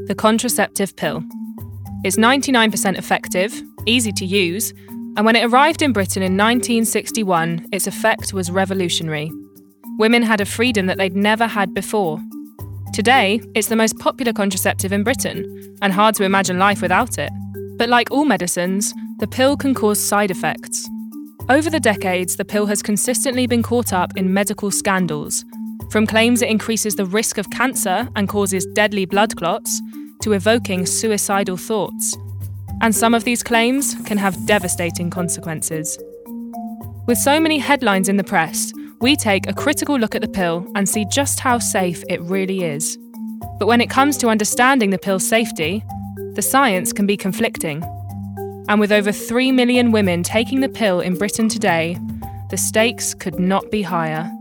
the contraceptive pill. It's 99% effective, easy to use, and when it arrived in Britain in 1961, its effect was revolutionary. Women had a freedom that they'd never had before. Today, it's the most popular contraceptive in Britain, and hard to imagine life without it. But like all medicines, the pill can cause side effects. Over the decades, the pill has consistently been caught up in medical scandals, from claims it increases the risk of cancer and causes deadly blood clots, to evoking suicidal thoughts. And some of these claims can have devastating consequences. With so many headlines in the press, we take a critical look at the pill and see just how safe it really is. But when it comes to understanding the pill's safety, the science can be conflicting. And with over 3 million women taking the pill in Britain today, the stakes could not be higher.